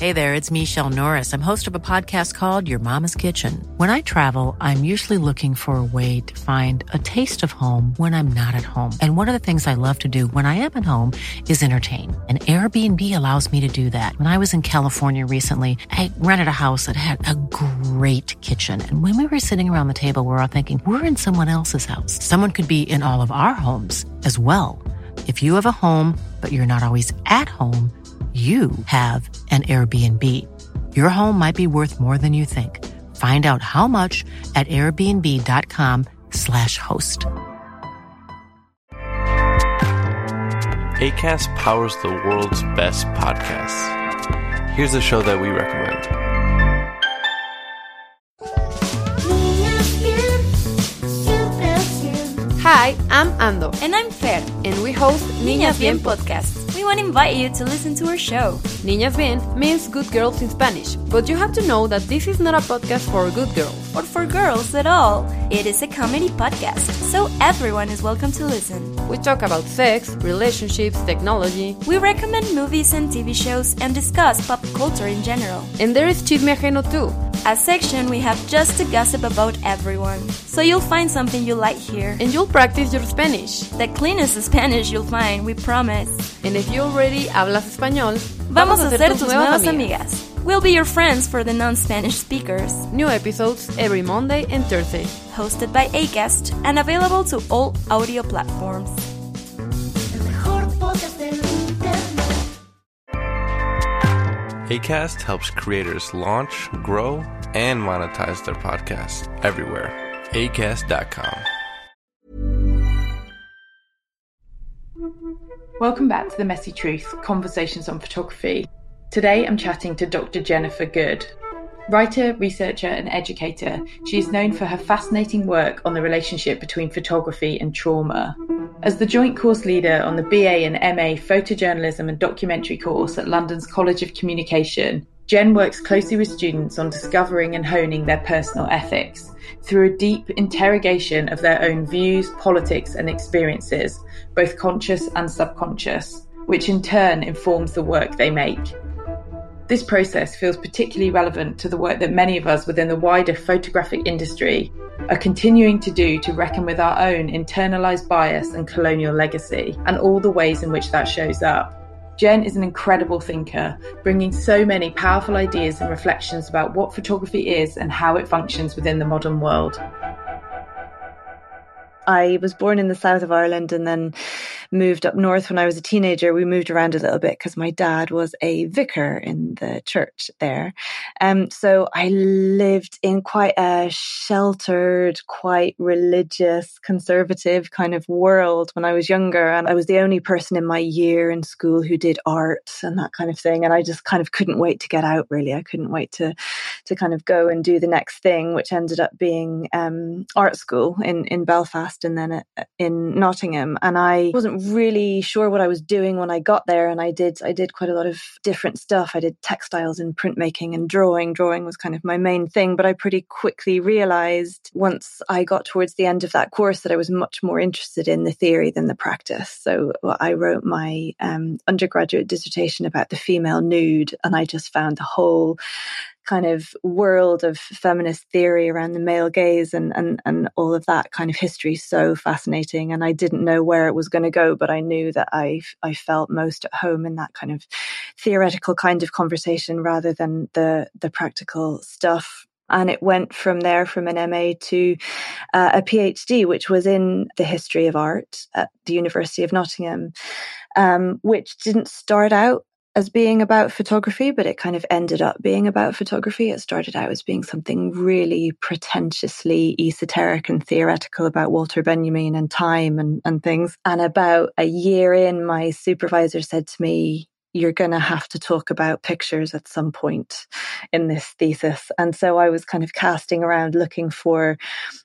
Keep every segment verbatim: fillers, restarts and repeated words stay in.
Hey there, it's Michelle Norris. I'm host of a podcast called Your Mama's Kitchen. When I travel, I'm usually looking for a way to find a taste of home when I'm not at home. And one of the things I love to do when I am at home is entertain. And Airbnb allows me to do that. When I was in California recently, I rented a house that had a great kitchen. And when we were sitting around the table, we were all thinking, we're in someone else's house. Someone could be in all of our homes as well. If you have a home, but you're not always at home, you have an Airbnb. Your home might be worth more than you think. Find out how much at airbnb.com slash host. Acast powers the world's best podcasts. Here's a show that we recommend. Hi, I'm Ando. And I'm Fer. And we host Niñas Bien podcast. We want to invite you to listen to our show. Niñas Bien means good girls in Spanish, but you have to know that this is not a podcast for good girls. Or for girls at all. It is a comedy podcast, so everyone is welcome to listen. We talk about sex, relationships, technology. We recommend movies and T V shows and discuss pop culture in general. And there is Chisme Ajeno too, a section we have just to gossip about everyone. So you'll find something you like here. And you'll practice your Spanish. The cleanest Spanish you'll find, we promise. And if you already hablas español, vamos a ser tus nuevas amigas. We'll be your friends for the non-Spanish speakers. New episodes every Monday and Thursday. Hosted by Acast and available to all audio platforms. Acast helps creators launch, grow, and monetize their podcasts everywhere. acast dot com. Welcome back to The Messy Truth, Conversations on Photography. Today I'm chatting to Doctor Jennifer Good. Writer, researcher and educator, she is known for her fascinating work on the relationship between photography and trauma. As the joint course leader on the B A and M A Photojournalism and Documentary course at London's College of Communication, Jen works closely with students on discovering and honing their personal ethics through a deep interrogation of their own views, politics and experiences, both conscious and subconscious, which in turn informs the work they make. This process feels particularly relevant to the work that many of us within the wider photographic industry are continuing to do to reckon with our own internalised bias and colonial legacy, and all the ways in which that shows up. Jen is an incredible thinker, bringing so many powerful ideas and reflections about what photography is and how it functions within the modern world. I was born in the south of Ireland and then moved up north when I was a teenager. We moved around a little bit because my dad was a vicar in the church there. Um, so I lived in quite a sheltered, quite religious, conservative kind of world when I was younger. And I was the only person in my year in school who did art and that kind of thing. And I just kind of couldn't wait to get out, really. I couldn't wait to to kind of go and do the next thing, which ended up being um, art school in, in Belfast and then in Nottingham. And I wasn't really sure what I was doing when I got there. And I did, I did quite a lot of different stuff. I did textiles and printmaking and drawing. Drawing was kind of my main thing. But I pretty quickly realized once I got towards the end of that course that I was much more interested in the theory than the practice. So well, I wrote my um, undergraduate dissertation about the female nude. And I just found the whole kind of world of feminist theory around the male gaze and, and, and all of that kind of history so fascinating. And I didn't know where it was going to go, but I knew that I, I felt most at home in that kind of theoretical kind of conversation rather than the, the practical stuff. And it went from there from an M A to uh, a PhD, which was in the history of art at the University of Nottingham, um, which didn't start out as being about photography, but it kind of ended up being about photography. It started out as being something really pretentiously esoteric and theoretical about Walter Benjamin and time and, and things. And about a year in, my supervisor said to me, you're going to have to talk about pictures at some point in this thesis. And so I was kind of casting around looking for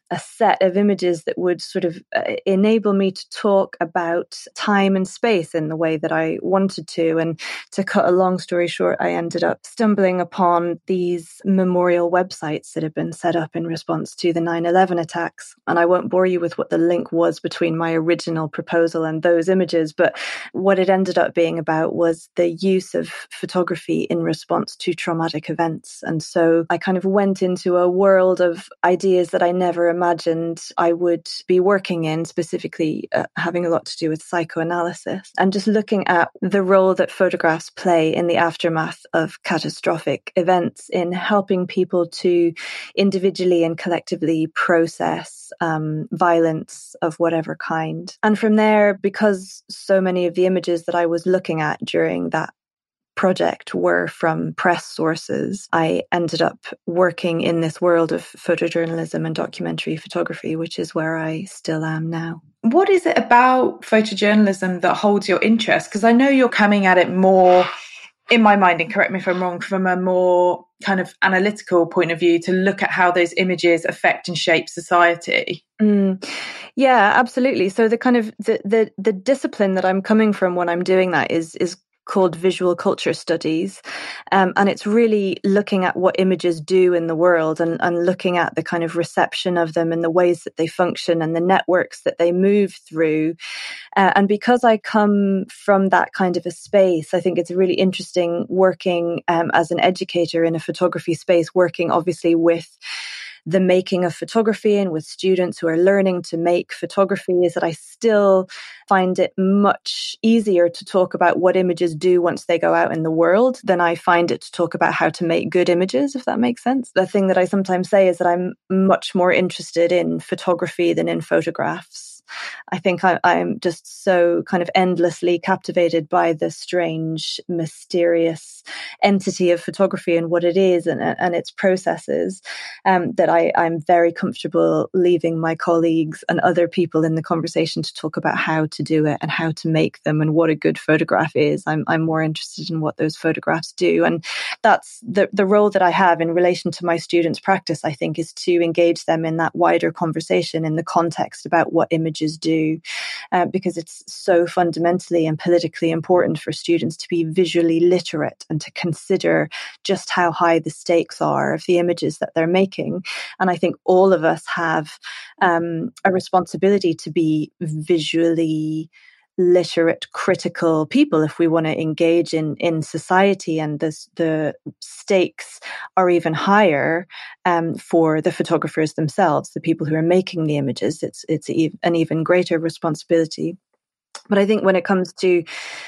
a set of images that would sort of uh, enable me to talk about time and space in the way that I wanted to. And to cut a long story short, I ended up stumbling upon these memorial websites that had been set up in response to the nine eleven attacks. And I won't bore you with what the link was between my original proposal and those images, but what it ended up being about was the use of photography in response to traumatic events. And so I kind of went into a world of ideas that I never imagined I would be working in, specifically uh, having a lot to do with psychoanalysis, and just looking at the role that photographs play in the aftermath of catastrophic events in helping people to individually and collectively process um, violence of whatever kind. And from there, because so many of the images that I was looking at during that project were from press sources, I ended up working in this world of photojournalism and documentary photography, which is where I still am now. What is it about photojournalism that holds your interest? Because I know you're coming at it more, in my mind, and correct me if I'm wrong, from a more kind of analytical point of view to look at how those images affect and shape society. Mm. Yeah, absolutely. So the kind of the, the the discipline that I'm coming from when I'm doing that is is called visual culture studies. Um, and it's really looking at what images do in the world and, and looking at the kind of reception of them and the ways that they function and the networks that they move through. Uh, and because I come from that kind of a space, I think it's really interesting working um, as an educator in a photography space, working obviously with the making of photography and with students who are learning to make photography, is that I still find it much easier to talk about what images do once they go out in the world than I find it to talk about how to make good images, if that makes sense. The thing that I sometimes say is that I'm much more interested in photography than in photographs. I think I, I'm just so kind of endlessly captivated by the strange, mysterious entity of photography and what it is and, and its processes um, that I, I'm very comfortable leaving my colleagues and other people in the conversation to talk about how to do it and how to make them and what a good photograph is. I'm, I'm more interested in what those photographs do. And that's the, the role that I have in relation to my students' practice, I think, is to engage them in that wider conversation in the context about what images do, uh, because it's so fundamentally and politically important for students to be visually literate and to consider just how high the stakes are of the images that they're making. And I think all of us have um, a responsibility to be visually literate, critical people if we want to engage in in society, and this, the stakes are even higher um, for the photographers themselves, the people who are making the images. It's it's an even greater responsibility. But I think when it comes to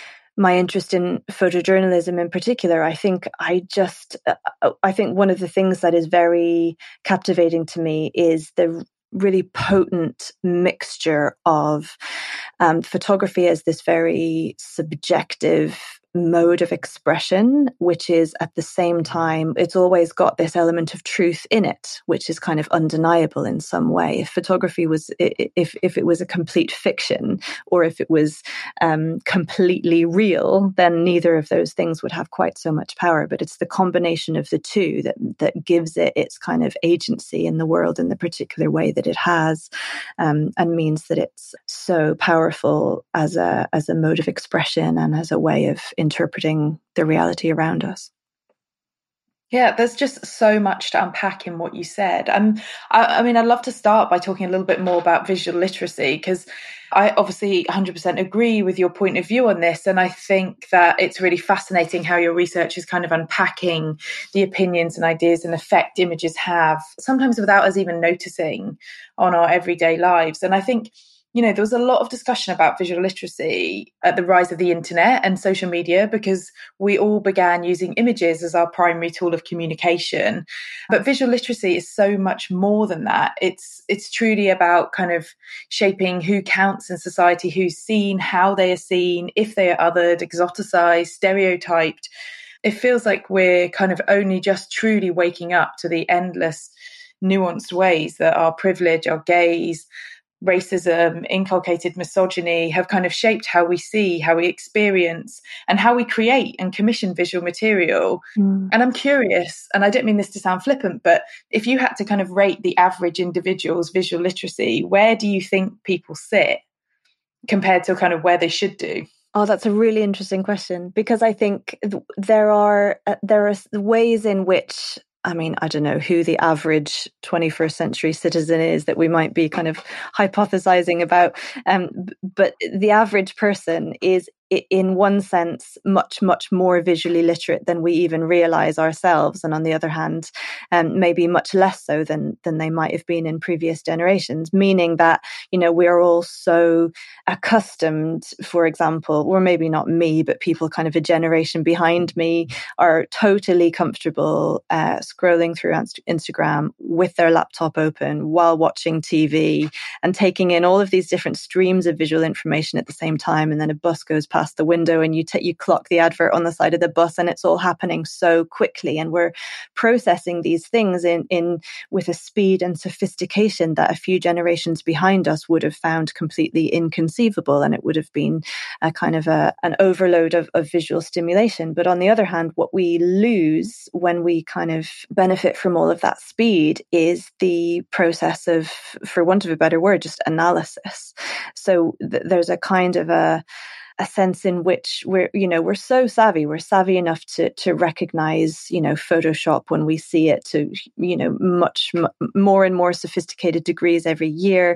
my interest in photojournalism in particular, I think I just uh, I think one of the things that is very captivating to me is the really potent mixture of um, photography as this very subjective mode of expression, which is at the same time, it's always got this element of truth in it, which is kind of undeniable in some way. If photography was, if if it was a complete fiction, or if it was um, completely real, then neither of those things would have quite so much power. But it's the combination of the two that that gives it its kind of agency in the world in the particular way that it has, um, and means that it's so powerful as a as a mode of expression and as a way of interpreting the reality around us. Yeah, there's just so much to unpack in what you said. Um, I, I mean, I'd love to start by talking a little bit more about visual literacy, because I obviously one hundred percent agree with your point of view on this. And I think that it's really fascinating how your research is kind of unpacking the opinions and ideas and effect images have, sometimes without us even noticing, on our everyday lives. And I think, you know, there was a lot of discussion about visual literacy at the rise of the internet and social media, because we all began using images as our primary tool of communication. But visual literacy is so much more than that. It's it's truly about kind of shaping who counts in society, who's seen, how they are seen, if they are othered, exoticized, stereotyped. It feels like we're kind of only just truly waking up to the endless nuanced ways that our privilege, our gaze, racism, inculcated misogyny have kind of shaped how we see, how we experience, and how we create and commission visual material. Mm. And I'm curious, and I don't mean this to sound flippant, but if you had to kind of rate the average individual's visual literacy, where do you think people sit compared to kind of where they should do? Oh, that's a really interesting question, because I think there are uh, there are ways in which, I mean, I don't know who the average twenty-first century citizen is that we might be kind of hypothesizing about. Um, but the average person is, in one sense, much, much more visually literate than we even realize ourselves. And on the other hand, um, maybe much less so than, than they might have been in previous generations, meaning that, you know, we're all so accustomed, for example, or maybe not me, but people kind of a generation behind me are totally comfortable uh, scrolling through Instagram with their laptop open while watching T V and taking in all of these different streams of visual information at the same time. And then a bus goes past the window and you t- you clock the advert on the side of the bus, and it's all happening so quickly, and we're processing these things in in with a speed and sophistication that a few generations behind us would have found completely inconceivable, and it would have been a kind of a an overload of, of visual stimulation. But on the other hand, what we lose when we kind of benefit from all of that speed is the process of, for want of a better word, just analysis. So th- there's a kind of a a sense in which we're, you know, we're so savvy, we're savvy enough to to recognize, you know, Photoshop when we see it, to, you know, much m- more and more sophisticated degrees every year.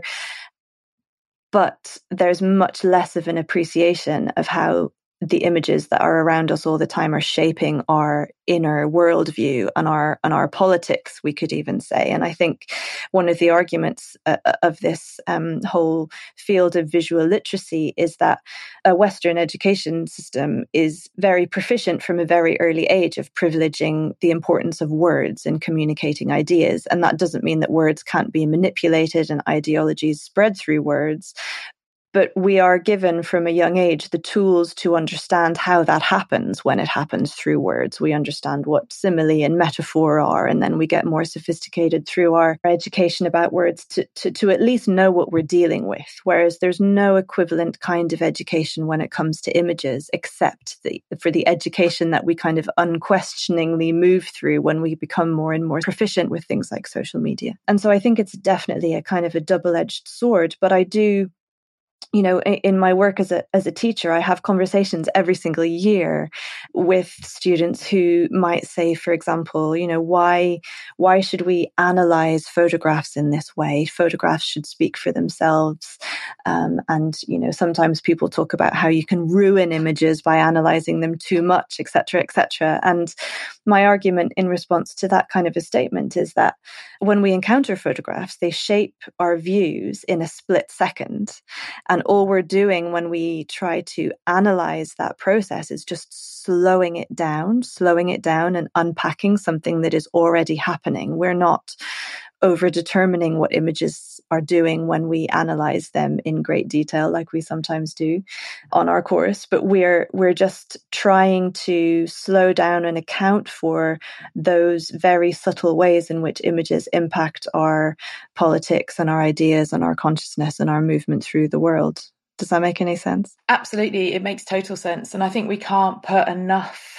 But there's much less of an appreciation of how the images that are around us all the time are shaping our inner worldview and our and our politics, we could even say. And I think one of the arguments uh, of this um, whole field of visual literacy is that a Western education system is very proficient from a very early age of privileging the importance of words in communicating ideas. And that doesn't mean that words can't be manipulated and ideologies spread through words. But we are given from a young age the tools to understand how that happens when it happens through words. We understand what simile and metaphor are, and then we get more sophisticated through our education about words to, to, to at least know what we're dealing with. Whereas there's no equivalent kind of education when it comes to images, except the, for the education that we kind of unquestioningly move through when we become more and more proficient with things like social media. And so I think it's definitely a kind of a double-edged sword, but I do, you know, in my work as a as a teacher, I have conversations every single year with students who might say, for example, you know, why why should we analyze photographs in this way? Photographs should speak for themselves. Um, and, you know, sometimes people talk about how you can ruin images by analyzing them too much, et cetera, et cetera. And my argument in response to that kind of a statement is that when we encounter photographs, they shape our views in a split second. And all we're doing when we try to analyze that process is just slowing it down, slowing it down and unpacking something that is already happening. We're not over determining what images are doing when we analyze them in great detail, like we sometimes do on our course, but we're we're just trying to slow down and account for those very subtle ways in which images impact our politics and our ideas and our consciousness and our movement through the world. Does that make any sense? Absolutely. It makes total sense. And I think we can't put enough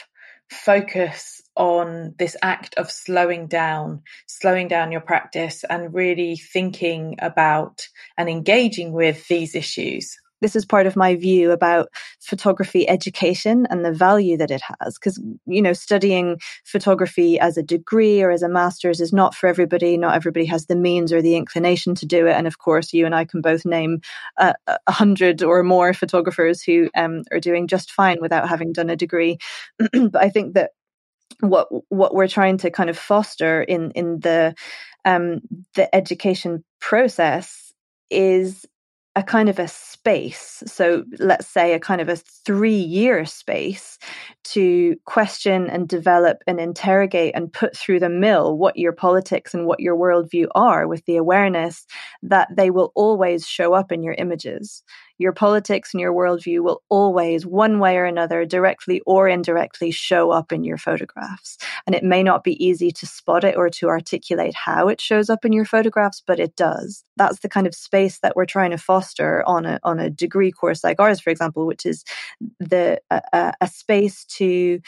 focus on this act of slowing down, slowing down your practice and really thinking about and engaging with these issues. This is part of my view about photography education and the value that it has. Because, you know, studying photography as a degree or as a master's is not for everybody. Not everybody has the means or the inclination to do it. And of course, you and I can both name a, a hundred or more photographers who um, are doing just fine without having done a degree. But I think that what what we're trying to kind of foster in in the um, the education process is a kind of a space. So let's say a kind of a three-year space to question and develop and interrogate and put through the mill what your politics and what your worldview are, with the awareness that they will always show up in your images. your politics and your worldview will always, one way or another, directly or indirectly, show up in your photographs. And it may not be easy to spot it or to articulate how it shows up in your photographs, but it does. That's the kind of space that we're trying to foster on a on a degree course like ours, for example, which is the a, a space to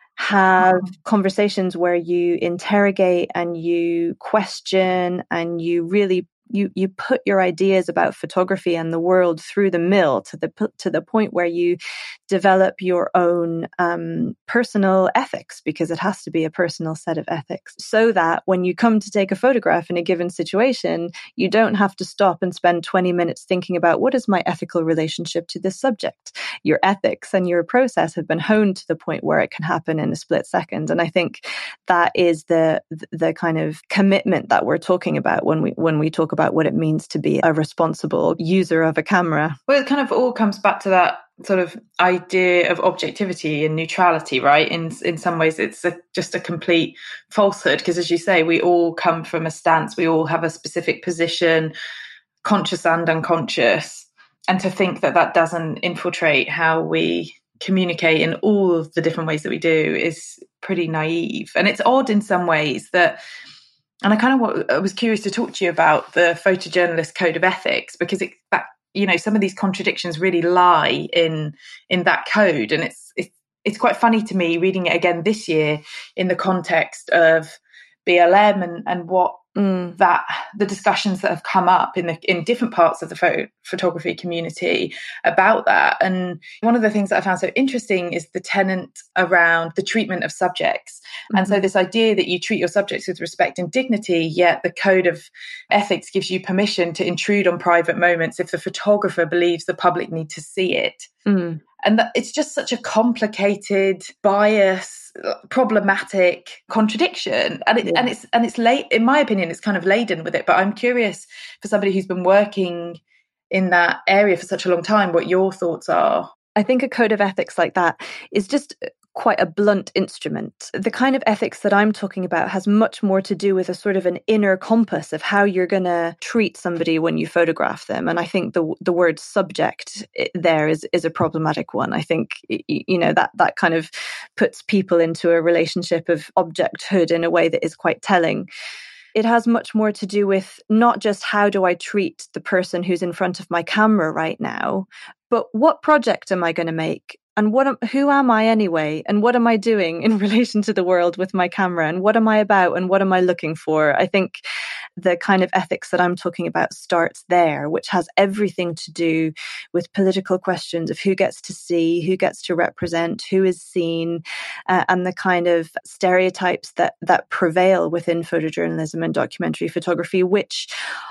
have conversations where you interrogate and you question and you really you you put your ideas about photography and the world through the mill to the to the point where you develop your own um, personal ethics, because it has to be a personal set of ethics, so that when you come to take a photograph in a given situation, you don't have to stop and spend twenty minutes thinking about what is my ethical relationship to this subject. Your ethics and your process have been honed to the point where it can happen in a split second. And I think that is the the kind of commitment that we're talking about when we when we talk about what it means to be a responsible user of a camera. Well, it kind of all comes back to that sort of idea of objectivity and neutrality, right? In in some ways, it's a, just a complete falsehood, because as you say, we all come from a stance, we all have a specific position, conscious and unconscious. And to think that that doesn't infiltrate how we communicate in all of the different ways that we do is pretty naive. And it's odd in some ways that, and I kind of I was curious to talk to you about the photojournalist code of ethics, because it, that, you know, some of these contradictions really lie in in that code. And it's, it's it's quite funny to me reading it again this year in the context of B L M and, and what mm. that the discussions that have come up in the in different parts of the photo, photography community about that. And one of the things that I found so interesting is the tenet around the treatment of subjects. Mm-hmm. And so this idea that you treat your subjects with respect and dignity, yet the code of ethics gives you permission to intrude on private moments if the photographer believes the public need to see it. Mm. And that it's just such a complicated, bias, problematic contradiction. And it, yeah. and it's and it's late, in my opinion, it's kind of laden with it. But I'm curious, for somebody who's been working in that area for such a long time, what your thoughts are. I think a code of ethics like that is just quite a blunt instrument. The kind of ethics that I'm talking about has much more to do with a sort of an inner compass of how you're going to treat somebody when you photograph them. And I think the the word subject there is is a problematic one. I think, you know, that that kind of puts people into a relationship of objecthood in a way that is quite telling. It has much more to do with not just how do I treat the person who's in front of my camera right now, but what project am I going to make? And what am, who am I anyway? And what am I doing in relation to the world with my camera? And what am I about? And what am I looking for? I think the kind of ethics that I'm talking about starts there, which has everything to do with political questions of who gets to see, who gets to represent, who is seen, uh, and the kind of stereotypes that that prevail within photojournalism and documentary photography, which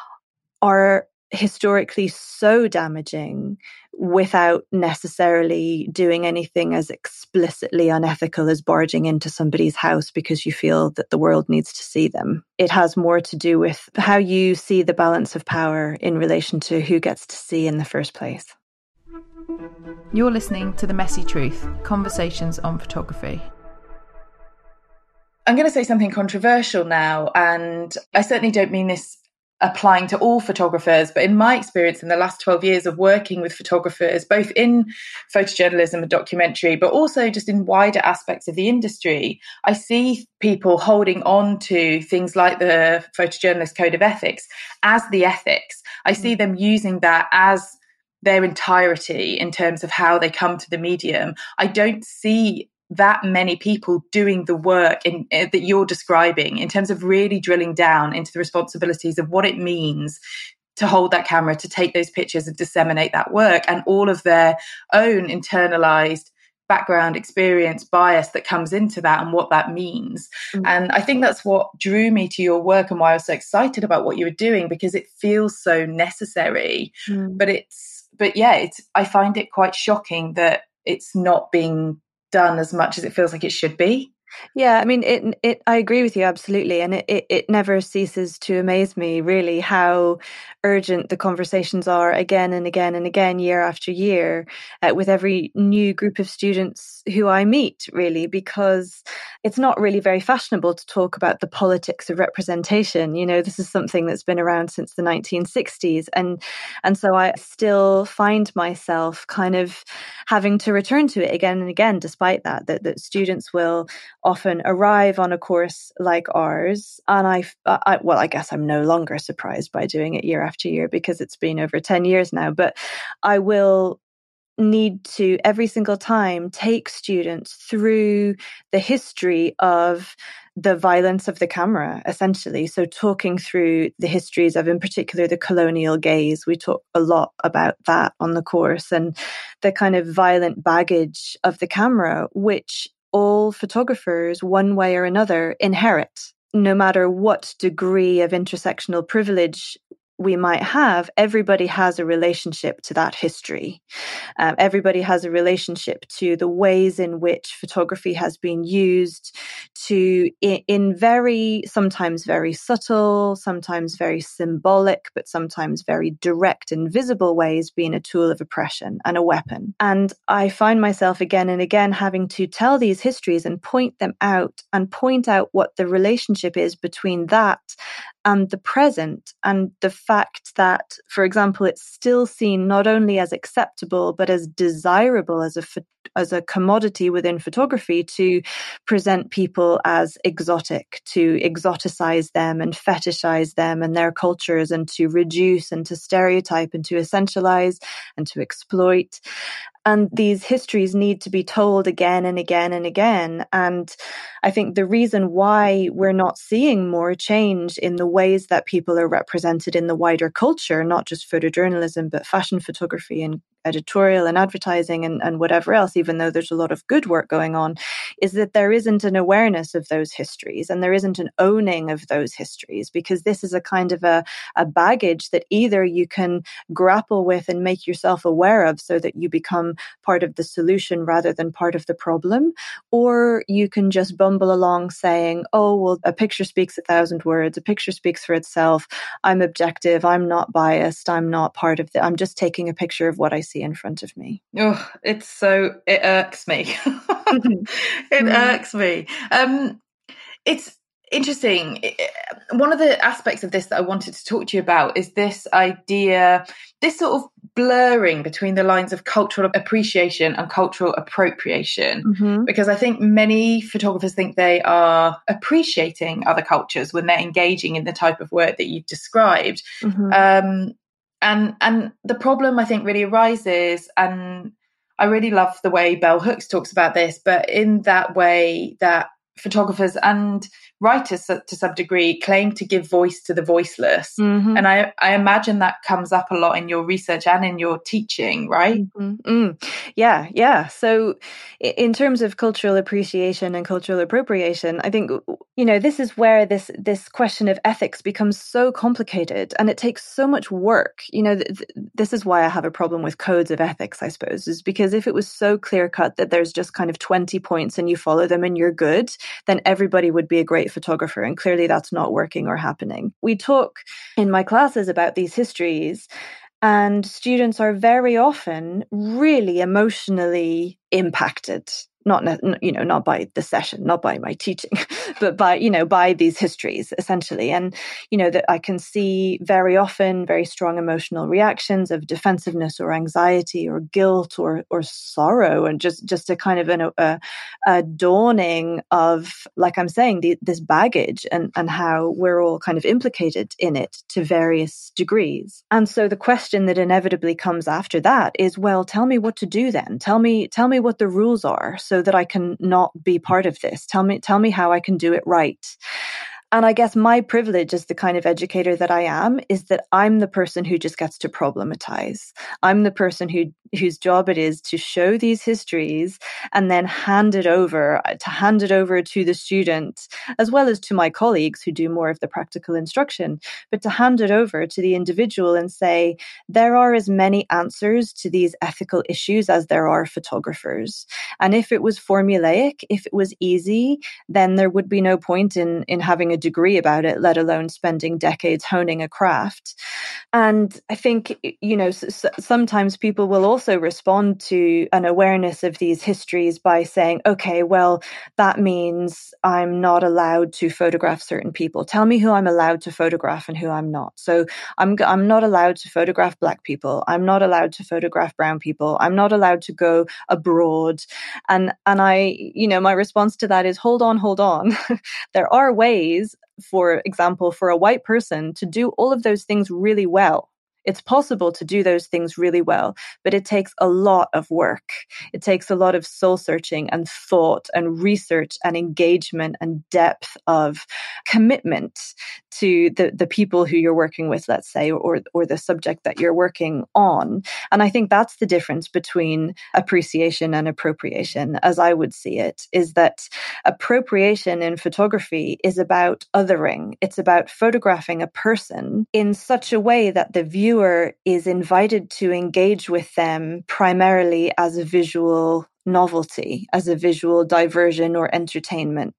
are historically so damaging without necessarily doing anything as explicitly unethical as barging into somebody's house because you feel that the world needs to see them. It has more to do with how you see the balance of power in relation to who gets to see in the first place. You're listening to The Messy Truth, Conversations on Photography. I'm going to say something controversial now, and I certainly don't mean this applying to all photographers, but in my experience in the last twelve years of working with photographers, both in photojournalism and documentary, but also just in wider aspects of the industry, I see people holding on to things like the photojournalist code of ethics as the ethics. I see them using that as their entirety in terms of how they come to the medium. I don't see that many people doing the work in, uh, that you're describing in terms of really drilling down into the responsibilities of what it means to hold that camera, to take those pictures and disseminate that work, and all of their own internalized background, experience, bias that comes into that and what that means. Mm-hmm. And I think that's what drew me to your work and why I was so excited about what you were doing, because it feels so necessary. Mm. But it's, but yeah, it's, I find it quite shocking that it's not being done as much as it feels like it should be. Yeah, I mean, it. It. I agree with you absolutely, and it, it. It never ceases to amaze me, really, how urgent the conversations are again and again and again, year after year, uh, with every new group of students who I meet, really, because it's not really very fashionable to talk about the politics of representation. You know, this is something that's been around since the nineteen sixties. And, and so I still find myself kind of having to return to it again and again, despite that, that, that students will often arrive on a course like ours. And I, I, well, I guess I'm no longer surprised by doing it year after year because it's been over ten years now, but I will need to every single time take students through the history of the violence of the camera, essentially. So talking through the histories of, in particular, the colonial gaze. We talk a lot about that on the course, and the kind of violent baggage of the camera, which all photographers, one way or another, inherit. No matter what degree of intersectional privilege we might have, everybody has a relationship to that history. Um, everybody has a relationship to the ways in which photography has been used to, in, in very, sometimes very subtle, sometimes very symbolic, but sometimes very direct and visible ways, being a tool of oppression and a weapon. And I find myself again and again having to tell these histories and point them out and point out what the relationship is between that and the present, and the fact that, for example, it's still seen not only as acceptable, but as desirable as a as a commodity within photography to present people as exotic, to exoticize them and fetishize them and their cultures, and to reduce and to stereotype and to essentialize and to exploit. And these histories need to be told again and again and again. And I think the reason why we're not seeing more change in the ways that people are represented in the wider culture, not just photojournalism, but fashion photography and editorial and advertising and, and whatever else, even though there's a lot of good work going on, is that there isn't an awareness of those histories and there isn't an owning of those histories, because this is a kind of a, a baggage that either you can grapple with and make yourself aware of so that you become part of the solution rather than part of the problem, or you can just bumble along saying, oh, well, a picture speaks a thousand words, a picture speaks for itself, I'm objective, I'm not biased, I'm not part of the, I'm just taking a picture of what I see in front of me. Oh, it's so, it irks me. It mm. irks me. Um, it's interesting. One of the aspects of this that I wanted to talk to you about is this idea, this sort of blurring between the lines of cultural appreciation and cultural appropriation. Mm-hmm. Because I think many photographers think they are appreciating other cultures when they're engaging in the type of work that you've described. Mm-hmm. Um, and and the problem, I think, really arises, and I really love the way Bell Hooks talks about this, but in that way that photographers and writers to some degree claim to give voice to the voiceless. Mm-hmm. And I, I imagine that comes up a lot in your research and in your teaching, right? Mm-hmm. Mm. Yeah, yeah. So in terms of cultural appreciation and cultural appropriation, I think, you know, this is where this this question of ethics becomes so complicated, and it takes so much work. You know, th- th- this is why I have a problem with codes of ethics, I suppose, is because if it was so clear cut that there's just kind of twenty points and you follow them and you're good, then everybody would be a great photographer. And clearly that's not working or happening. We talk in my classes about these histories, and students are very often really emotionally impacted. Not, you know, not by the session, not by my teaching, but by, you know, by these histories, essentially. And, you know, that I can see very often very strong emotional reactions of defensiveness or anxiety or guilt or or sorrow, and just, just a kind of an, a, a dawning of, like I'm saying, the, this baggage and, and how we're all kind of implicated in it to various degrees. And so the question that inevitably comes after that is, well, tell me what to do then. Tell me, tell me what the rules are, so that I can not be part of this. Tell me, tell me how I can do it right. And I guess my privilege as the kind of educator that I am is that I'm the person who just gets to problematize. I'm the person who whose job it is to show these histories and then hand it over, to hand it over to the student, as well as to my colleagues who do more of the practical instruction, but to hand it over to the individual and say, there are as many answers to these ethical issues as there are photographers. And if it was formulaic, if it was easy, then there would be no point in, in having a degree about it, let alone spending decades honing a craft. And I think, you know, s- sometimes people will also respond to an awareness of these histories by saying, okay, well, that means I'm not allowed to photograph certain people. Tell me who I'm allowed to photograph and who I'm not. So I'm I'm not allowed to photograph Black people. I'm not allowed to photograph brown people. I'm not allowed to go abroad. And and I, you know, my response to that is, hold on, hold on. There are ways, for example, for a white person to do all of those things really well. It's possible to do those things really well, but it takes a lot of work. It takes a lot of soul searching and thought and research and engagement and depth of commitment to the, the people who you're working with, let's say, or, or the subject that you're working on. And I think that's the difference between appreciation and appropriation, as I would see it, is that appropriation in photography is about othering. It's about photographing a person in such a way that the viewer is invited to engage with them primarily as a visual novelty, as a visual diversion or entertainment.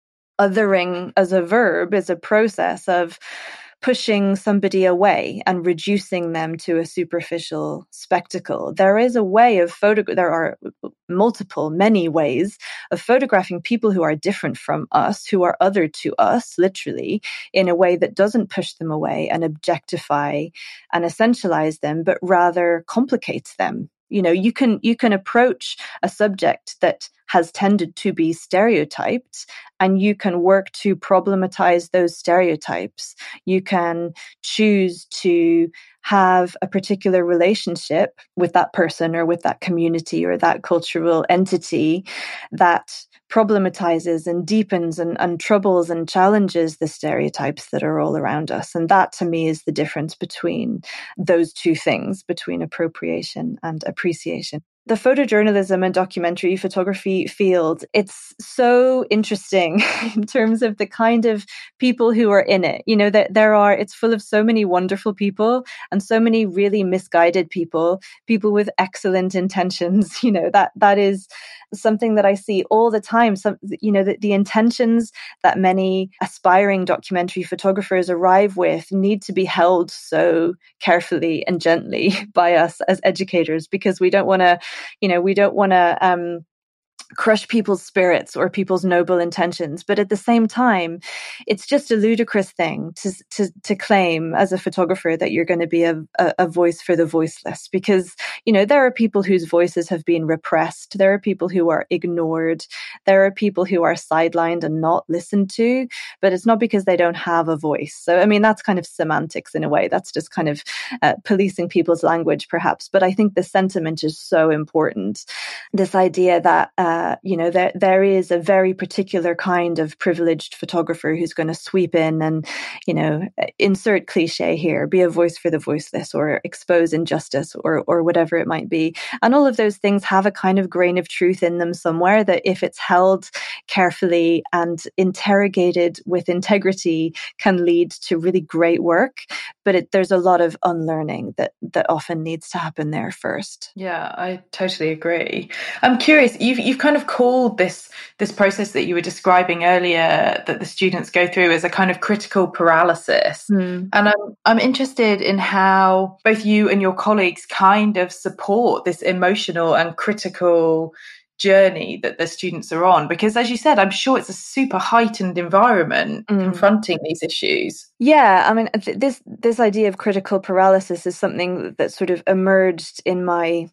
Othering as a verb is a process of pushing somebody away and reducing them to a superficial spectacle. There is a way of photo. There are multiple, many ways of photographing people who are different from us, who are other to us, literally, in a way that doesn't push them away and objectify and essentialize them, but rather complicates them. You know, you can you can approach a subject that has tended to be stereotyped, and you can work to problematize those stereotypes. You can choose to have a particular relationship with that person or with that community or that cultural entity that problematizes and deepens and, and troubles and challenges the stereotypes that are all around us. And that, to me, is the difference between those two things, between appropriation and appreciation. The photojournalism and documentary photography field, it's so interesting in terms of the kind of people who are in it. You know, that there are, it's full of so many wonderful people and so many really misguided people, people with excellent intentions. You know, that that is something that I see all the time. Some, you know, the, the intentions that many aspiring documentary photographers arrive with need to be held so carefully and gently by us as educators, because we don't want to You know, we don't want to um, crush people's spirits or people's noble intentions. But at the same time, it's just a ludicrous thing to to, to claim as a photographer that you're going to be a, a, a voice for the voiceless, because, you know, there are people whose voices have been repressed. There are people who are ignored. There are people who are sidelined and not listened to, but it's not because they don't have a voice. So, I mean, that's kind of semantics in a way. That's just kind of uh, policing people's language, perhaps. But I think the sentiment is so important. This idea that, uh, Uh, you know, there there is a very particular kind of privileged photographer who's going to sweep in and, you know, insert cliche here, be a voice for the voiceless or expose injustice or or whatever it might be. And all of those things have a kind of grain of truth in them somewhere that, if it's held carefully and interrogated with integrity, can lead to really great work. But it, there's a lot of unlearning that that often needs to happen there first. Yeah, I totally agree. I'm curious, you've you've kind of called this this process that you were describing earlier that the students go through as a kind of critical paralysis. Mm. And I'm I'm interested in how both you and your colleagues kind of support this emotional and critical journey that the students are on, because, as you said, I'm sure it's a super heightened environment mm. confronting these issues. Yeah, I mean, th- this this idea of critical paralysis is something that sort of emerged in my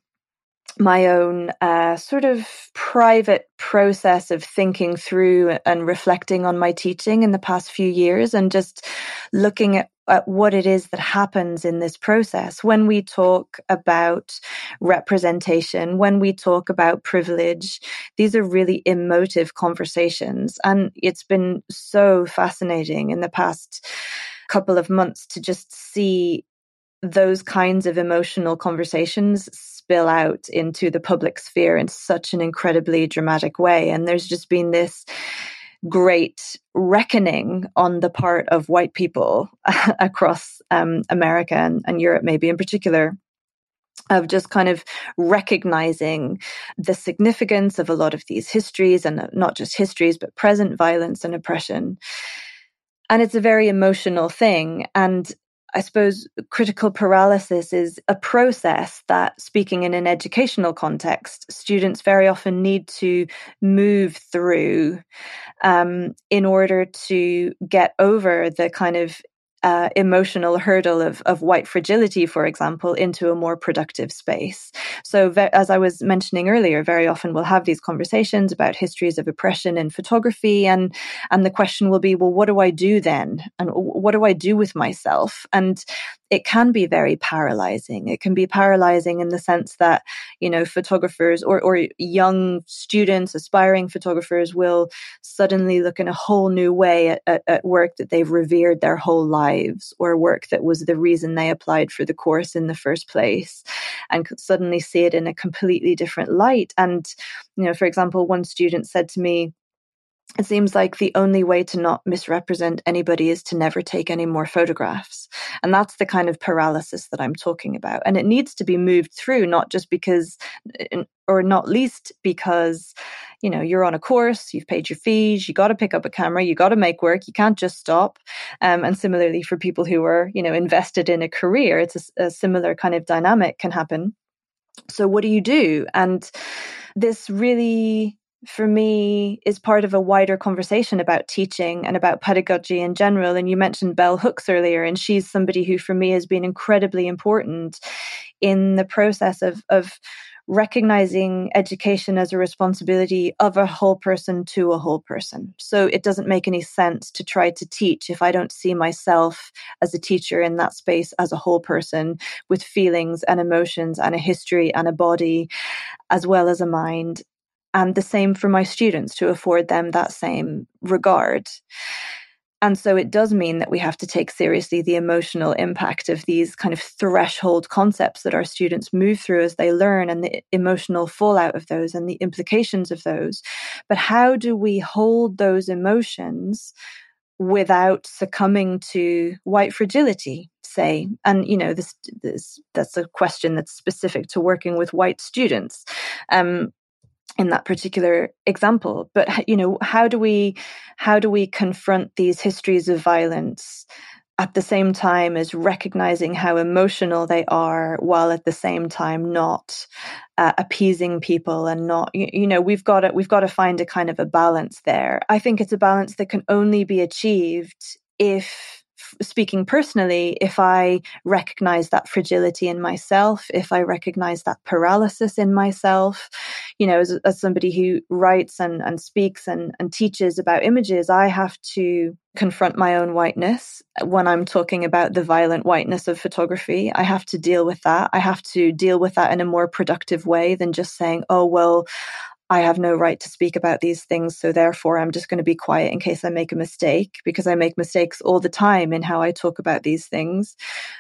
my own uh, sort of private process of thinking through and reflecting on my teaching in the past few years, and just looking at, at what it is that happens in this process when we talk about representation, when we talk about privilege. These are really emotive conversations, and it's been so fascinating in the past couple of months to just see those kinds of emotional conversations spill out into the public sphere in such an incredibly dramatic way. And there's just been this great reckoning on the part of white people across um, America and, and Europe, maybe in particular, of just kind of recognizing the significance of a lot of these histories, and not just histories, but present violence and oppression. And it's a very emotional thing. And I suppose critical paralysis is a process that, speaking in an educational context, students very often need to move through um, in order to get over the kind of Uh, emotional hurdle of, of white fragility, for example, into a more productive space. So ve- as I was mentioning earlier, very often we'll have these conversations about histories of oppression in photography, and and the question will be, well, what do I do then? And what do I do with myself? And it can be very paralyzing. It can be paralyzing in the sense that, you know, photographers or, or young students, aspiring photographers will suddenly look in a whole new way at, at, at work that they've revered their whole lives, or work that was the reason they applied for the course in the first place, and could suddenly see it in a completely different light. And, you know, for example, one student said to me, it seems like the only way to not misrepresent anybody is to never take any more photographs. And that's the kind of paralysis that I'm talking about. And it needs to be moved through, not just because, or not least because, you know, you're on a course, you've paid your fees, you got to pick up a camera, you got to make work, you can't just stop. Um, and similarly for people who are, you know, invested in a career, it's a, a similar kind of dynamic can happen. So what do you do? And this really, for me, is part of a wider conversation about teaching and about pedagogy in general. And you mentioned Bell Hooks earlier, and she's somebody who for me has been incredibly important in the process of, of recognizing education as a responsibility of a whole person to a whole person. So it doesn't make any sense to try to teach if I don't see myself as a teacher in that space as a whole person with feelings and emotions and a history and a body, as well as a mind. And the same for my students, to afford them that same regard. And so it does mean that we have to take seriously the emotional impact of these kind of threshold concepts that our students move through as they learn, and the emotional fallout of those and the implications of those. But how do we hold those emotions without succumbing to white fragility, say? And, you know, this, this that's a question that's specific to working with white students. Um, in that particular example. But, you know, how do we, how do we confront these histories of violence at the same time as recognizing how emotional they are, while at the same time not uh, appeasing people and not, you, you know, we've got to, we've got to find a kind of a balance there. I think it's a balance that can only be achieved if, speaking personally, if I recognize that fragility in myself, if I recognize that paralysis in myself, you know, as, as somebody who writes and, and speaks and, and teaches about images, I have to confront my own whiteness when I'm talking about the violent whiteness of photography. I have to deal with that. I have to deal with that in a more productive way than just saying, oh, well, I have no right to speak about these things, so therefore I'm just going to be quiet in case I make a mistake, because I make mistakes all the time in how I talk about these things.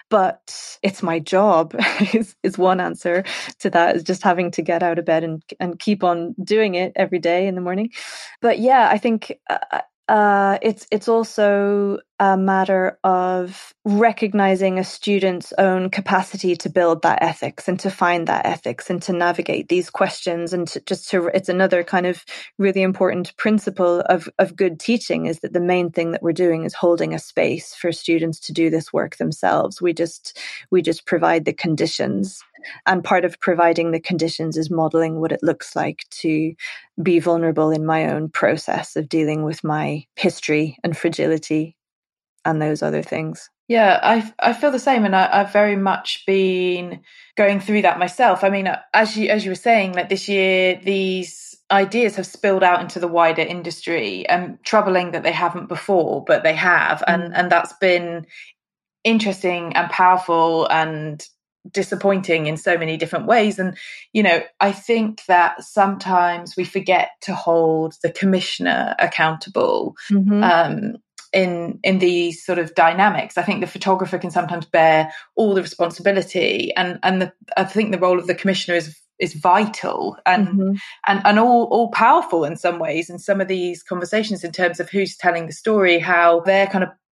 But it's my job is, is one answer to that, is just having to get out of bed and, and keep on doing it every day in the morning. But yeah, I think uh, uh, it's it's also a matter of recognizing a student's own capacity to build that ethics and to find that ethics and to navigate these questions. And to, just to, it's another kind of really important principle of, of good teaching, is that the main thing that we're doing is holding a space for students to do this work themselves. We just, we just provide the conditions. And part of providing the conditions is modeling what it looks like to be vulnerable in my own process of dealing with my history and fragility and those other things. Yeah, I I feel the same, and I, I've very much been going through that myself. I mean, as you as you were saying, like this year, these ideas have spilled out into the wider industry, and troubling that they haven't before, but they have, mm. and and that's been interesting and powerful and disappointing in so many different ways. And, you know, I think that sometimes we forget to hold the commissioner accountable. Mm-hmm. Um, in in these sort of dynamics. I think the photographer can sometimes bear all the responsibility, and and the, I think the role of the commissioner is is vital and mm-hmm. and and all all powerful in some ways in some of these conversations, in terms of who's telling the story, how they're kind of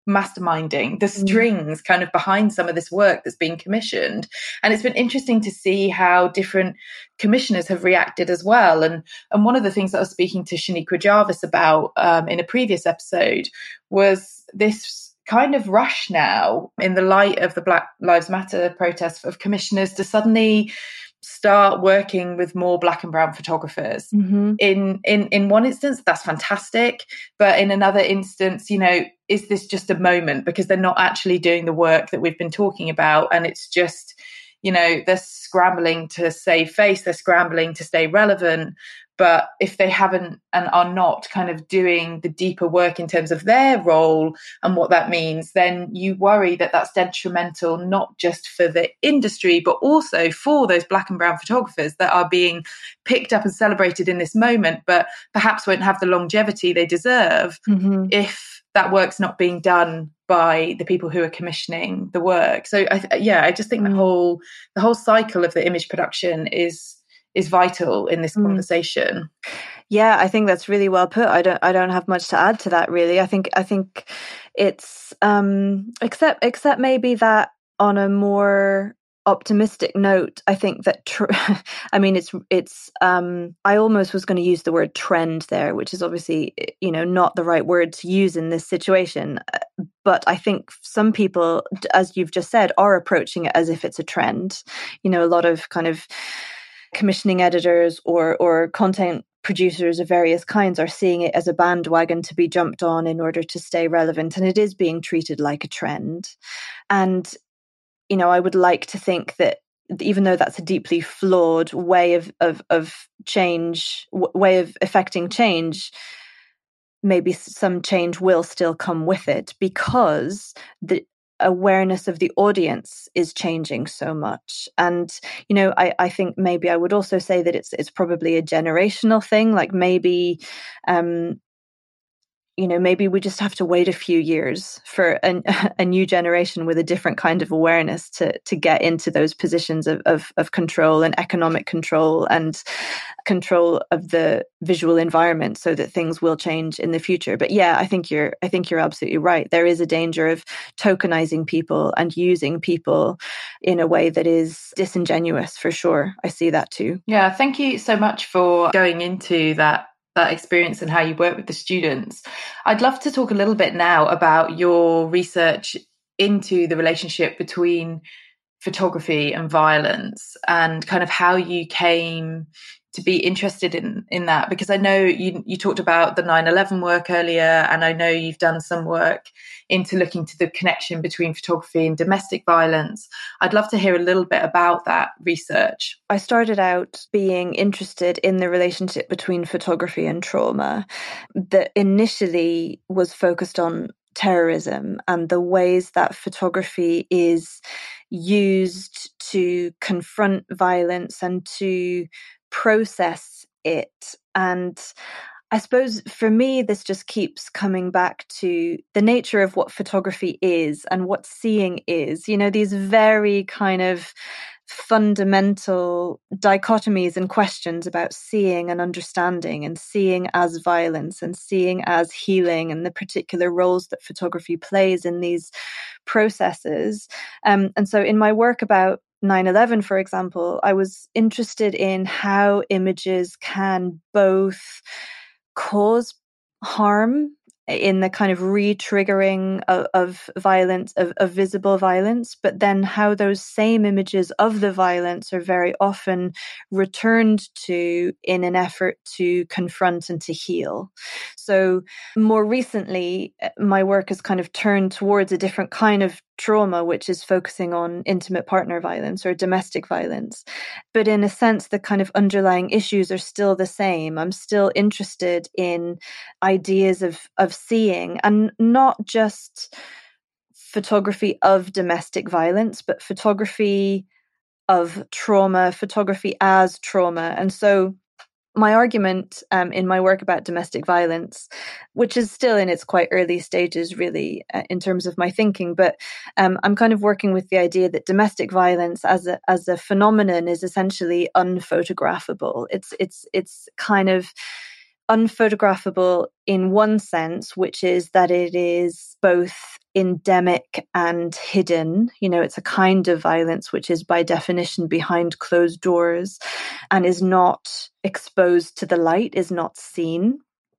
masterminding the strings kind of behind some of this work that's being commissioned. And it's been interesting to see how different commissioners have reacted as well. And and one of the things that I was speaking to Shaniqua Jarvis about um, in a previous episode was this kind of rush now in the light of the Black Lives Matter protests of commissioners to suddenly start working with more Black and brown photographers. Mm-hmm. In in in one instance, that's fantastic. But in another instance, you know, is this just a moment? Because they're not actually doing the work that we've been talking about. And it's just, you know, they're scrambling to save face, they're scrambling to stay relevant. But if they haven't and are not kind of doing the deeper work in terms of their role and what that means, then you worry that that's detrimental, not just for the industry, but also for those Black and brown photographers that are being picked up and celebrated in this moment, but perhaps won't have the longevity they deserve mm-hmm. if that work's not being done by the people who are commissioning the work. So I th- yeah, I just think mm. the whole the whole cycle of the image production is is vital in this mm. conversation. Yeah, I think that's really well put. I don't I don't have much to add to that really. I think I think it's um except except maybe that on a more optimistic note, I think that tr- I mean it's it's um I almost was going to use the word trend there, which is obviously, you know, not the right word to use in this situation, but I think some people, as you've just said, are approaching it as if it's a trend. You know, a lot of kind of commissioning editors or or content producers of various kinds are seeing it as a bandwagon to be jumped on in order to stay relevant, and it is being treated like a trend. And you know, I would like to think that even though that's a deeply flawed way of of, of change, w- way of affecting change, maybe some change will still come with it because the awareness of the audience is changing so much. And, you know, I, I think maybe I would also say that it's it's probably a generational thing. Like maybe um you know, maybe we just have to wait a few years for a, a new generation with a different kind of awareness to to get into those positions of, of, of control and economic control and control of the visual environment, so that things will change in the future. But yeah, I think you're I think you're absolutely right. There is a danger of tokenizing people and using people in a way that is disingenuous, for sure. I see that too. Yeah, thank you so much for going into that that experience and how you work with the students. I'd love to talk a little bit now about your research into the relationship between photography and violence and kind of how you came to be interested in, in that, because I know you you talked about the nine eleven work earlier, and I know you've done some work into looking to the connection between photography and domestic violence. I'd love to hear a little bit about that research. I started out being interested in the relationship between photography and trauma that initially was focused on terrorism and the ways that photography is used to confront violence and to process it. And I suppose for me, this just keeps coming back to the nature of what photography is and what seeing is. You know, these very kind of fundamental dichotomies and questions about seeing and understanding, and seeing as violence and seeing as healing, and the particular roles that photography plays in these processes. Um, and so in my work about nine eleven, for example, I was interested in how images can both cause harm in the kind of re-triggering of, of violence, of, of visible violence, but then how those same images of the violence are very often returned to in an effort to confront and to heal. So more recently, my work has kind of turned towards a different kind of trauma, which is focusing on intimate partner violence or domestic violence. But in a sense, the kind of underlying issues are still the same. I'm still interested in ideas of, of seeing, and not just photography of domestic violence, but photography of trauma, photography as trauma. And so my argument um, in my work about domestic violence, which is still in its quite early stages, really, uh, in terms of my thinking, but um, I'm kind of working with the idea that domestic violence as a as a phenomenon is essentially unphotographable. It's it's it's kind of unphotographable in one sense, which is that it is both endemic and hidden. You know, it's a kind of violence which is by definition behind closed doors and is not exposed to the light, is not seen.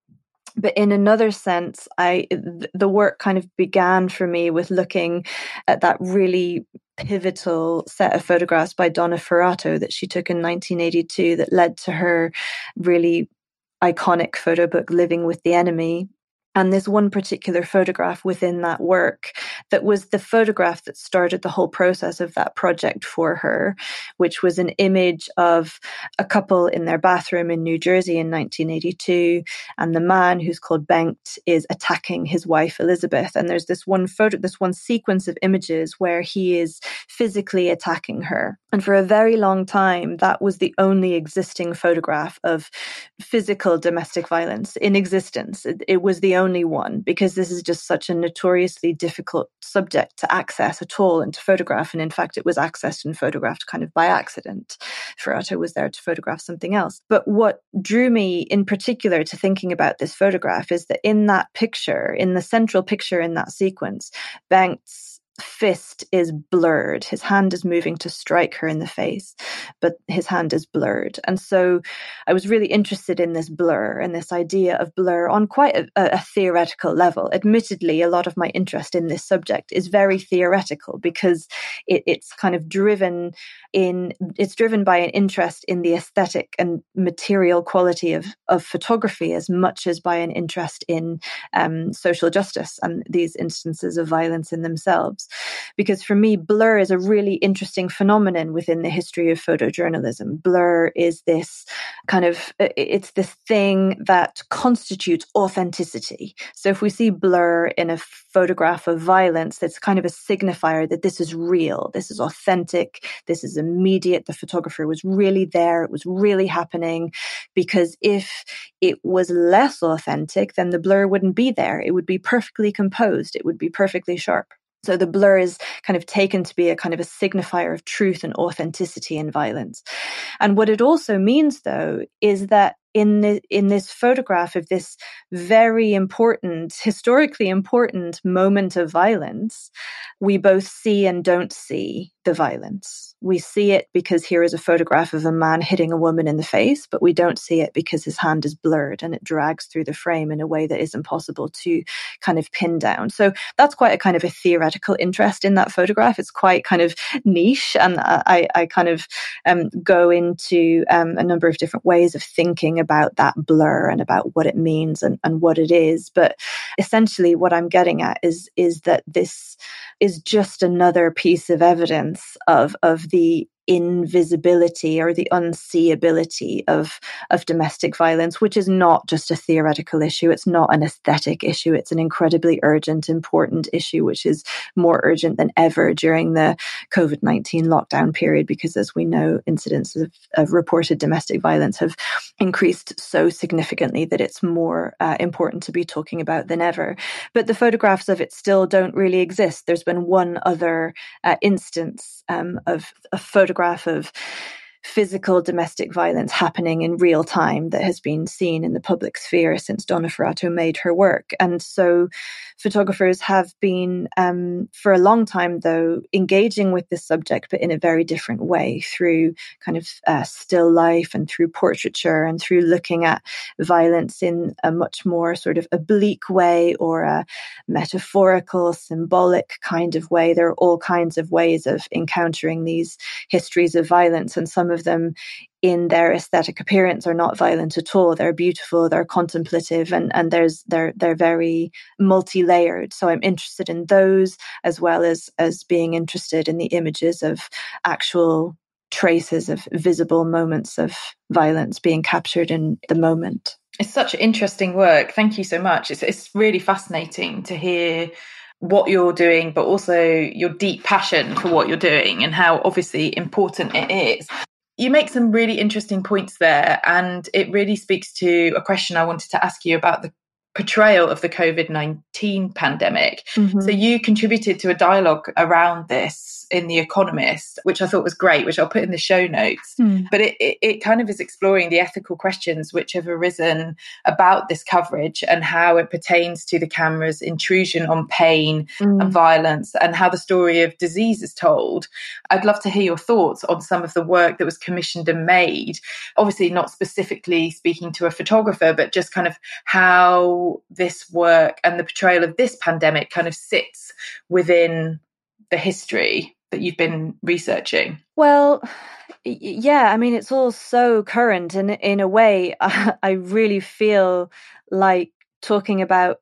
But in another sense, I the work kind of began for me with looking at that really pivotal set of photographs by Donna Ferrato that she took in nineteen eighty-two that led to her really iconic photo book, Living with the Enemy. And this one particular photograph within that work that was the photograph that started the whole process of that project for her, which was an image of a couple in their bathroom in New Jersey in nineteen eighty-two. And the man, who's called Bengt, is attacking his wife, Elizabeth. And there's this one photo, this one sequence of images where he is physically attacking her. And for a very long time, that was the only existing photograph of physical domestic violence in existence. It, it was the only only one, because this is just such a notoriously difficult subject to access at all and to photograph. And in fact, it was accessed and photographed kind of by accident. Ferrato was there to photograph something else. But what drew me in particular to thinking about this photograph is that in that picture, in the central picture in that sequence, Bengt's fist is blurred. His hand is moving to strike her in the face, but his hand is blurred. And so I was really interested in this blur and this idea of blur on quite a, a theoretical level. Admittedly, a lot of my interest in this subject is very theoretical because it, it's kind of driven in, it's driven by an interest in the aesthetic and material quality of, of photography as much as by an interest in um, social justice and these instances of violence in themselves. Because for me, blur is a really interesting phenomenon within the history of photojournalism. Blur is this kind of, it's this thing that constitutes authenticity. So if we see blur in a photograph of violence, that's kind of a signifier that this is real, this is authentic, this is immediate, the photographer was really there, it was really happening. Because if it was less authentic, then the blur wouldn't be there. It would be perfectly composed, it would be perfectly sharp. So the blur is kind of taken to be a kind of a signifier of truth and authenticity in violence. And what it also means, though, is that in the, in this photograph of this very important, historically important moment of violence, we both see and don't see the violence. We see it because here is a photograph of a man hitting a woman in the face, but we don't see it because his hand is blurred and it drags through the frame in a way that is impossible to kind of pin down. So that's quite a kind of a theoretical interest in that photograph. It's quite kind of niche, and I, I kind of um, go into um, a number of different ways of thinking about that blur and about what it means and, and what it is. But essentially what I'm getting at is, is that this is just another piece of evidence of, of the invisibility or the unseeability of, of domestic violence, which is not just a theoretical issue. It's not an aesthetic issue. It's an incredibly urgent, important issue, which is more urgent than ever during the COVID nineteen lockdown period, because as we know, incidents of, of reported domestic violence have increased so significantly that it's more uh, important to be talking about than ever. But the photographs of it still don't really exist. There's been one other uh, instance um, of a photograph of physical domestic violence happening in real time that has been seen in the public sphere since Donna Ferrato made her work. And so photographers have been, um, for a long time, though, engaging with this subject, but in a very different way, through kind of uh, still life and through portraiture and through looking at violence in a much more sort of oblique way or a metaphorical, symbolic kind of way. There are all kinds of ways of encountering these histories of violence, and some of them in their aesthetic appearance are not violent at all. They're beautiful, they're contemplative, and, and there's they're they're very multi-layered. So I'm interested in those as well as as being interested in the images of actual traces of visible moments of violence being captured in the moment. It's such interesting work. Thank you so much. It's it's really fascinating to hear what you're doing, but also your deep passion for what you're doing and how obviously important it is. You make some really interesting points there, and it really speaks to a question I wanted to ask you about the portrayal of the COVID nineteen pandemic. Mm-hmm. So you contributed to a dialogue around this in The Economist, which I thought was great, which I'll put in the show notes. Mm. But it, it, it kind of is exploring the ethical questions which have arisen about this coverage and how it pertains to the camera's intrusion on pain Mm. and violence and how the story of disease is told. I'd love to hear your thoughts on some of the work that was commissioned and made. Obviously not specifically speaking to a photographer, but just kind of how this work and the portrayal of this pandemic kind of sits within the history that you've been researching. Well, yeah, I mean, it's all so current. And in a way, I, I really feel like talking about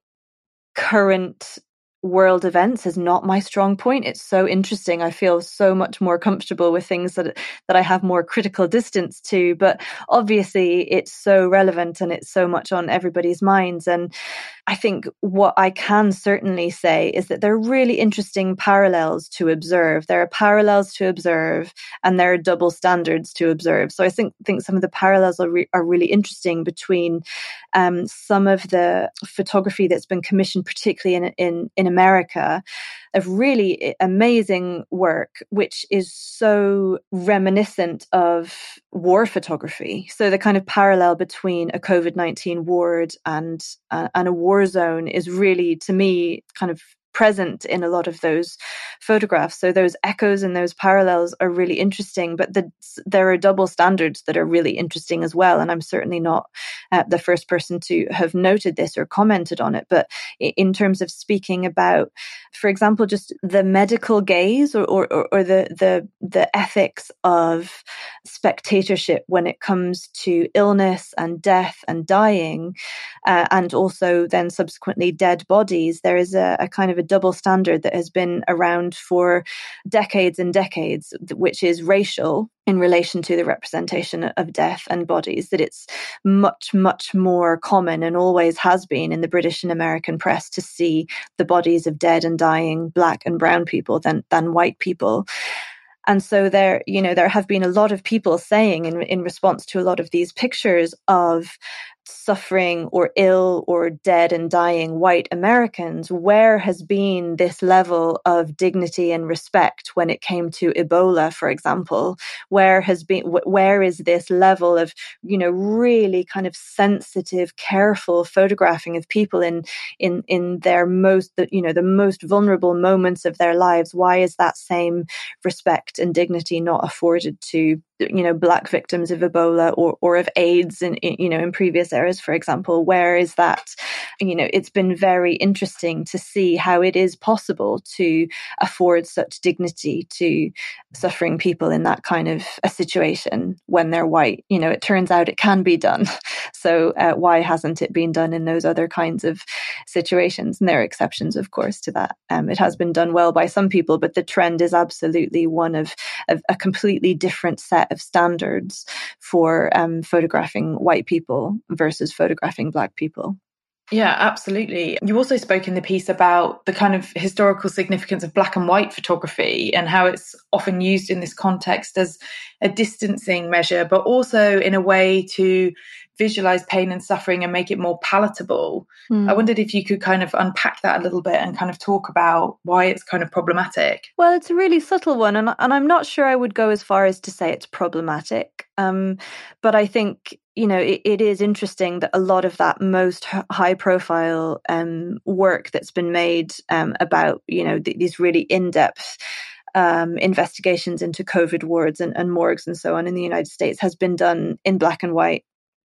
current world events is not my strong point. It's so interesting. I feel so much more comfortable with things that that I have more critical distance to. But obviously, it's so relevant and it's so much on everybody's minds. And I think what I can certainly say is that there are really interesting parallels to observe. There are parallels to observe, and there are double standards to observe. So I think think some of the parallels are re- are really interesting between um, some of the photography that's been commissioned, particularly in in in America, of really amazing work, which is so reminiscent of war photography. So the kind of parallel between a COVID nineteen ward and uh, and a war zone is really, to me, kind of present in a lot of those photographs. So those echoes and those parallels are really interesting, but the, there are double standards that are really interesting as well. And I'm certainly not uh, the first person to have noted this or commented on it. But in terms of speaking about, for example, just the medical gaze or, or, or the, the, the ethics of spectatorship when it comes to illness and death and dying, uh, and also then subsequently dead bodies, there is a, a kind of a double standard that has been around for decades and decades, which is racial in relation to the representation of death and bodies, that it's much, much more common and always has been in the British and American press to see the bodies of dead and dying Black and brown people than, than white people. And so there, you know, there have been a lot of people saying in, in response to a lot of these pictures of suffering or ill or dead and dying white Americans, where has been this level of dignity and respect when it came to Ebola, for example? Where has been, where is this level of, you know, really kind of sensitive, careful photographing of people in, in, in their most, you know, the most vulnerable moments of their lives? Why is that same respect and dignity not afforded to, you know, Black victims of Ebola or, or of AIDS in, in, you know, in previous eras, for example? Where is that? You know, it's been very interesting to see how it is possible to afford such dignity to suffering people in that kind of a situation when they're white. You know, it turns out it can be done. So uh, why hasn't it been done in those other kinds of situations? And there are exceptions, of course, to that. Um, it has been done well by some people, but the trend is absolutely one of, of a completely different set of standards for um, photographing white people versus photographing Black people. Yeah, absolutely. You also spoke in the piece about the kind of historical significance of black and white photography and how it's often used in this context as a distancing measure, but also in a way to visualize pain and suffering and make it more palatable. Mm. I wondered if you could kind of unpack that a little bit and kind of talk about why it's kind of problematic. Well, it's a really subtle one, and, and I'm not sure I would go as far as to say it's problematic. Um, but I think, you know, it, it is interesting that a lot of that most high profile um, work that's been made um, about, you know, th- these really in-depth Um, investigations into COVID wards and, and morgues and so on in the United States has been done in black and white,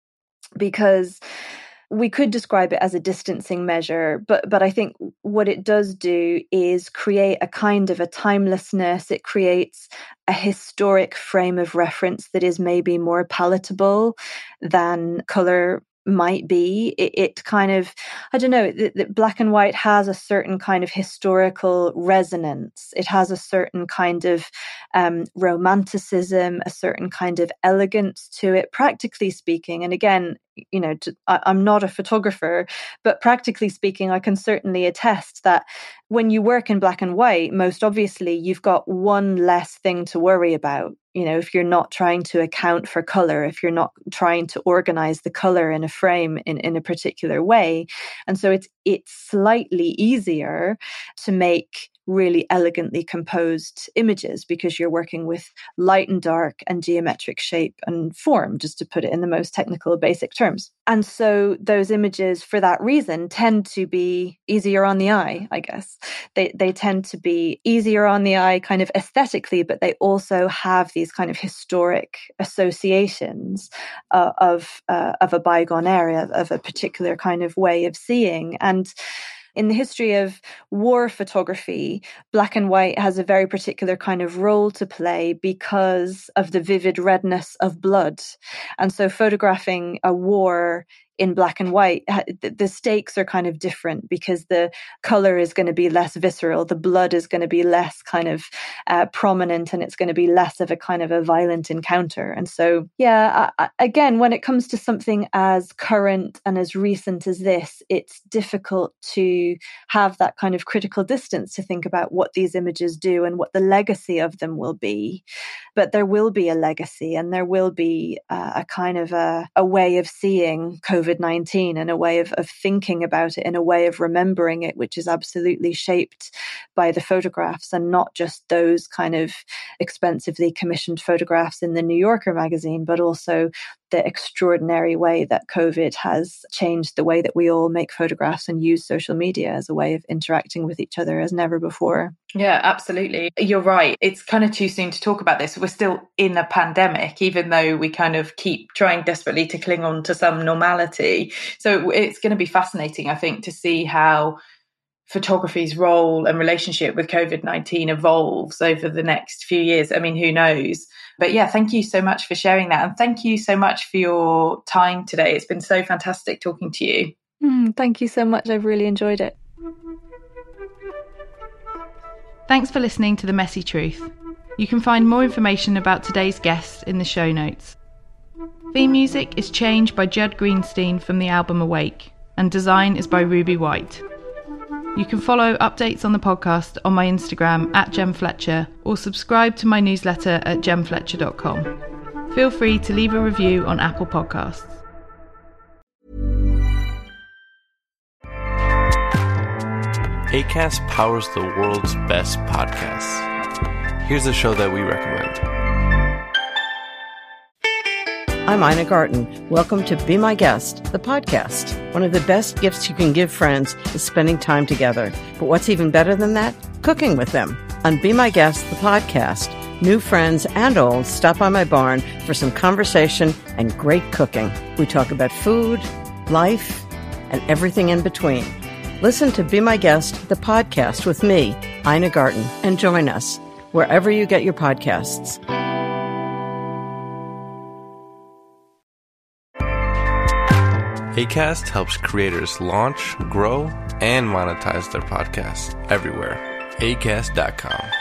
because we could describe it as a distancing measure, but but I think what it does do is create a kind of a timelessness. It creates a historic frame of reference that is maybe more palatable than color might be. It, it kind of, I don't know, the, the black and white has a certain kind of historical resonance. It has a certain kind of um, romanticism, a certain kind of elegance to it, practically speaking. And again, you know, to, I, I'm not a photographer, but practically speaking, I can certainly attest that when you work in black and white, most obviously you've got one less thing to worry about. you know, if you're not trying to account for color, if you're not trying to organize the color in a frame in, in a particular way. And so it's it's slightly easier to make really elegantly composed images because you're working with light and dark and geometric shape and form, just to put it in the most technical, basic terms. And so those images, for that reason, tend to be easier on the eye, I guess. They they tend to be easier on the eye kind of aesthetically, but they also have these kind of historic associations uh, of uh, of a bygone era, of a particular kind of way of seeing. And in the history of war photography, black and white has a very particular kind of role to play because of the vivid redness of blood. And so photographing a war in black and white, the stakes are kind of different because the color is going to be less visceral, the blood is going to be less kind of uh, prominent, and it's going to be less of a kind of a violent encounter. And so, yeah, I, again, when it comes to something as current and as recent as this, it's difficult to have that kind of critical distance to think about what these images do and what the legacy of them will be. But there will be a legacy, and there will be uh, a kind of a, a way of seeing COVID nineteen and a way of, of thinking about it, and a way of remembering it, which is absolutely shaped by the photographs, and not just those kind of expensively commissioned photographs in the New Yorker magazine, but also the extraordinary way that COVID has changed the way that we all make photographs and use social media as a way of interacting with each other as never before. Yeah, absolutely. You're right. It's kind of too soon to talk about this. We're still in a pandemic, even though we kind of keep trying desperately to cling on to some normality. So it's going to be fascinating, I think, to see how photography's role and relationship with COVID nineteen evolves over the next few years. I mean, who knows? But yeah, thank you so much for sharing that. And thank you so much for your time today. It's been so fantastic talking to you. Mm, thank you so much. I've really enjoyed it. Thanks for listening to The Messy Truth. You can find more information about today's guest in the show notes. Theme music is Change by Judd Greenstein from the album Awake, and design is by Ruby White. You can follow updates on the podcast on my Instagram at Jem Fletcher, or subscribe to my newsletter at jem fletcher dot com. Feel free to leave a review on Apple Podcasts. Acast powers the world's best podcasts. Here's a show that we recommend. I'm Ina Garten. Welcome to Be My Guest, the podcast. One of the best gifts you can give friends is spending time together. But what's even better than that? Cooking with them. On Be My Guest, the podcast, new friends and old stop by my barn for some conversation and great cooking. We talk about food, life, and everything in between. Listen to Be My Guest, the podcast with me, Ina Garten, and join us wherever you get your podcasts. Acast helps creators launch, grow, and monetize their podcasts everywhere. acast dot com.